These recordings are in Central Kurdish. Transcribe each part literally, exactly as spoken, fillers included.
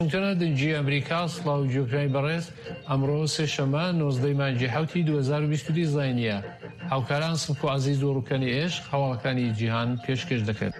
واشنگتن دنجی امریکا سلااو جوکرای بەڕێز ئەمڕۆ سێشەمە نۆزدەی مانگی حوتی دو هزار و بیست و دوو زاینیە هاوکاران سمک و عەزیز و ڕووکەنی عێشق هەواڵەکانی جیهان پێشکەش دەکەن.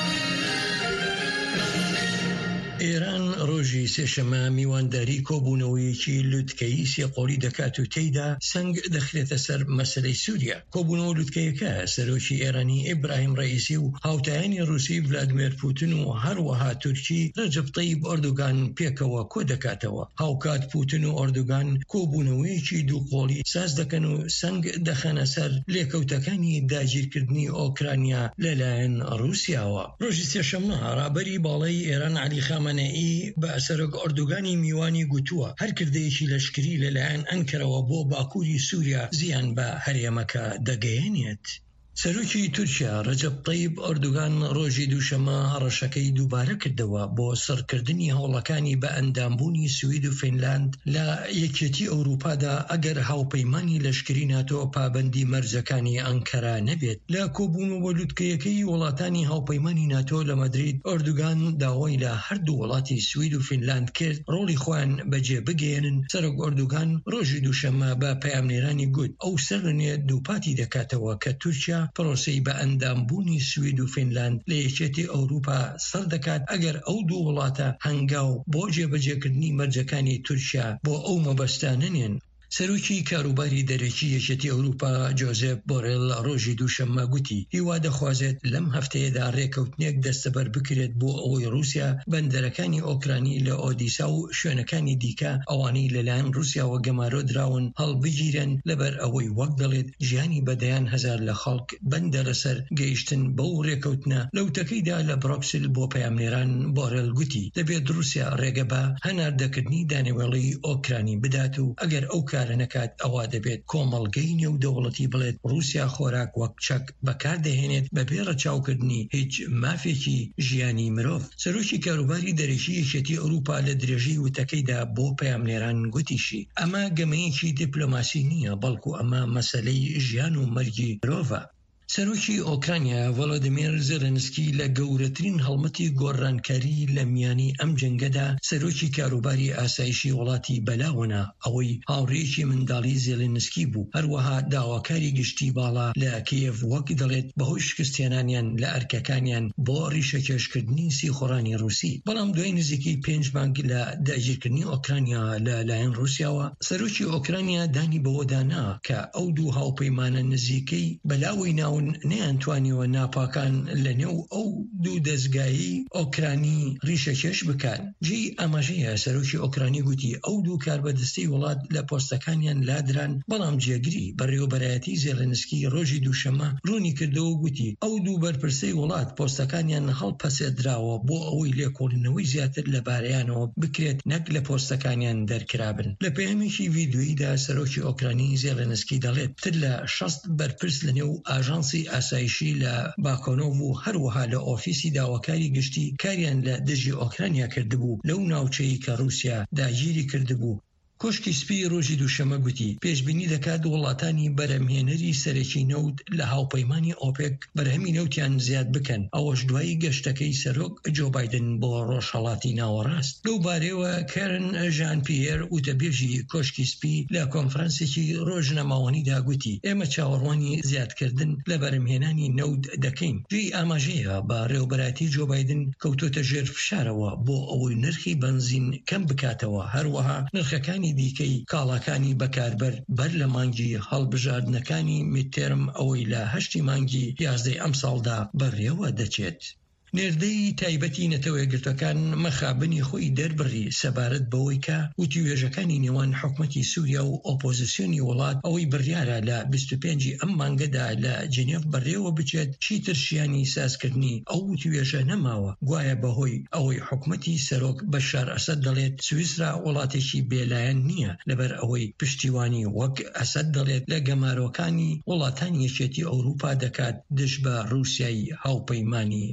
ئێران ڕۆژی سێشەمە میوانداری کۆبوونەوەیەکی لوتکەیی سێقۆڵی دەکات و تێیدا سنگ دەخرێتە سەر مەسەلەی سووریا. کۆبوونەوە لوتکەیەکە سەرۆکی ئێرانی ئیبراهیم ڕەئیسی و هاوتایانی رووسی ڤلادیمیر پوتین و هەروەها تورکی ڕەجەب طەیب ئەردۆغان پێکەوە کۆ دەکاتەوە. هاوکات پوتین و ئەردۆغان کۆبوونەوەیەکی دووقۆڵی ساز دەکەن و سنگ دەخەنە سەر لێکەوتەکانی داگیرکردنی ئۆکرانیا لەلایەن رووسیاوە. ڕۆژی سێشەمە ڕابەری باڵای ئێران عەلی خامنەئی بە سەرۆک ئەردۆغانی میوانی گوتووە هەر کردەیەکی لەشکری لەلایەن ئەنکەرەوە بۆ باکووری سووریا زیان بە هەرێمەکە دەگەیەنێت. سەرۆکی تورکیا ڕەجەب طەیب ئەردۆغان ڕۆژی دووشەمە هەڕەشەکەی دووبارە کردەوە بۆ سەرکردنی هەوڵەکانی بە ئەندامبوونی سوید و فینلاند لە یەکێتی ئەوروپادا ئەگەر هاوپەیمانی لەشکری ناتۆ پابەندی مەرجەکانی ئەنکەرا نەبێت. لە کۆبوونەوە لوتکەیەکەی وڵاتانی هاوپەیمانی ناتۆ لە مەدرید ئەردۆغان داوای لە هەردوو وڵاتی سوید و فینلاند کرد ڕۆڵی خۆیان بەجێ بگەێنن. سەرۆک ئەردۆغان ڕۆژی دووشەمە بە پەیامنێرانی گوت ئەو سەرنێ دووپاتی دەکاتەوە کە تورکیا پرۆسەی بە ئەندامبوونی سوید و فینلاند لە یەکێتی ئەوروپا سەر دەکات ئەگەر ئەو دوو وڵاتە هەنگاو بۆ جێبەجێکردنی مەرجەکانی تورکیا بۆ ئەو مەبەستانە نێن. سەرۆکی کاروباری دەرەکی یەکێتی ئەوروپا جۆزێف بۆرێل ڕۆژی دووشەممە گوتی هیوا دەخوازێت لەم هەفتەیەدا ڕێکەوتنێک دەستەبەر بکرێت بۆ ئەوەی رووسیا بەندەرەکانی ئۆکرانی لە ئۆدیسا و شوێنەکانی دیکە ئەوانەی لەلایەن رووسیاوە گەمارۆ دراون هەڵبگیرن لەبەر ئەوەی وەک دەڵێت ژیانی بەدەیان هەزار لە خەڵک بەندە لەسەر گەیشتن بەو ڕێکەوتنە. لەوتەکەیدا لە بڕۆکسل بۆ پەیامنێران بۆرێل گوتی دەبێت رووسیا ڕێگە بە هەناردەکردنی دانەوێڵی ئۆکرانی بدات و ئەگەر ئەو کارە نەکات ئەوە دەبێت کۆمەڵگەی نێودەوڵەتی بڵێت رووسیا خۆراک وەک چەک بەکاردەهێنێت بەبێ ڕەچاوکردنی هیچ مافێکی ژیانی مرۆڤ. سەرۆکی کاروباری دەرەکی یەکێتی ئەوروپا لە درێژەی وتەکەیدا بۆ پەیامنێران گوتیشی ئەمە گەمەیەکی دیپلۆماسی نییە بەڵکو ئەمە مەسەلەی ژیان و مەرگی مرۆڤە. سەرۆکی ئۆکرانیا ڤڵۆدیمیر زێلێنسکی لە گەورەترین هەڵمەتی گۆڕانکاری لە میانی ئەم جەنگەدا سەرۆکی کاروباری ئاسایشی وڵاتی بەلاوەنا ئەوەی هاوڕێیەکی منداڵی زێلێنسکی بوو. هەروەها داواکاری گشتی باڵا لە کیێڤ وەک دەڵێت بەهۆی شکستێنانیان لە ئەرکەکانیان بۆ ڕیشەکێشکردنی سیخۆڕانی رووسی. بەڵام دوای نزیکی پێنج مانگ لە داگیرکردنی ئۆکرانیا لە لایەن رووسیاوە سەرۆکی ئۆکرانیا دانی بەوەدانا کە ئەو دوو هاوپەیمانە نزیکەی بەلاوەی ناو نەیانتوانیوە ناپاکان لە نێو ئەو دوو دەستگایی ئۆکرانی ڕیشەکێش بکەن. جێی ئاماژەیە سەرۆکی ئۆکرانی گوتی ئەو دوو کاربەدەستەی وڵات لە پۆستەکانیان لادران بەڵام جێگری بەڕێوەبەرایەتی زێلێنسکی ڕۆژی دووشەمە ڕوونی کردەوە گوتی ئەو دوو بەرپرسەی وڵات پۆستەکانیان هەڵپەسێدراوە بۆ ئەوەی لێکۆڵینەوەی زیاتر لەبارەیانەوە بکرێت نەک لە پۆستەکانیان دەرکرابن. لە پەیامێکی ڤیدیۆییدا سەرۆکی ئۆکرانی زێلێنسکی دەڵێت تر لە شەست بەرپرس لە نێو ئاژانسی ئاسایشی لە باکۆنۆڤ و هەروەها لە ئۆفیسی داواکاری گشتی کاریان لە دژی ئۆکرانیا کردبوو لەو ناوچەی کە رووسیا داگیری کردبوو. کۆشکی سپی ڕۆژی دووشەمە گوتی پێشبینی دەکات وڵاتانی بەرهەمهێنەری سەرەکی نەوت لە هاوپەیمانی ئۆپێک بەرهەمی نەوتیان زیاد بکەن. ئەوەش دوایی گەشتەکەی سەرۆک جۆ بایدن بۆ ڕۆژهەڵاتی ناوەڕاست. لەو بارەیەوە کارن ژان پیێر وتەبێژی کۆشکی سپی لە کۆنفرانسێکی ڕۆژنەماوەنیدا گوتی ئێمە چاوەڕوانی زیادکردن لە بەرهەمهێنانی نەوت دەکەین. جێی ئاماژەیە بە ڕێوەبەراتی جۆ بایدن کەوتۆتە ژێر فشارەوە بۆ ئەوەی نرخی بەنزین کەم بکاتەوە. هەروەها نرخەکانی دیکەی کاڵاکانی بەکاربەر بەر لە مانگی هەڵبژاردنەکانی میدتێرم ئەوەی لە هەشتی مانگی یازدەی ئەم ساڵدا بەڕێوە دەچێت. نێردەی تایبەتی نەتەوە یەکگرتوەکان مەخابنی خۆی دەربڕی سەبارەت بەوەی کە وتیوێژەکانی نێوان حکومەتی سووریا و ئۆپۆزیسیۆنی وڵات ئەوەی بڕیارە لە بیست و پێنج ئەم مانگەدا لە جنێڤ بەڕێوە بچێت چیتر شیانی سازکردنی ئەو وتیوێژە نەماوە. گوایە بەهۆی ئەوەی حکومەتی سەرۆک بەشار ئەسەد دەڵێت سویسرا وڵاتێکی بێلایەن نییە لەبەر ئەوەی پشتیوانی وەک ئەسەد دەڵێت لە گەمارۆکانی وڵاتانی یەکێتی ئەوروپا دەکات دژ بە رووسیای هاوپەیمانی ئەسەد.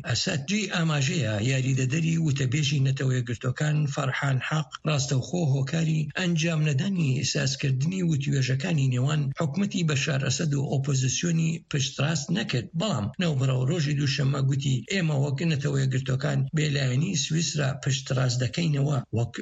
جێی ئاماژەیە یاریدەدەری وتەبێژی نەتەوە یەکگرتوەکان فەرحان حەق ڕاستەوخۆ هۆکاری ئەنجام نەدانی ئێساسکردنی وتوێژەکانی نێوان حکومەتی بەشار ئەسەد و ئۆپۆزیسیۆنی پشتڕاست نەکرد، بەڵام نەوبەڕەوە ڕۆژی دووشەممە گوتی ئێمە وەک نەتەوە یەکگرتوەکان بێلایەنی سویسرا پشتڕاست دەکەینەوە وەک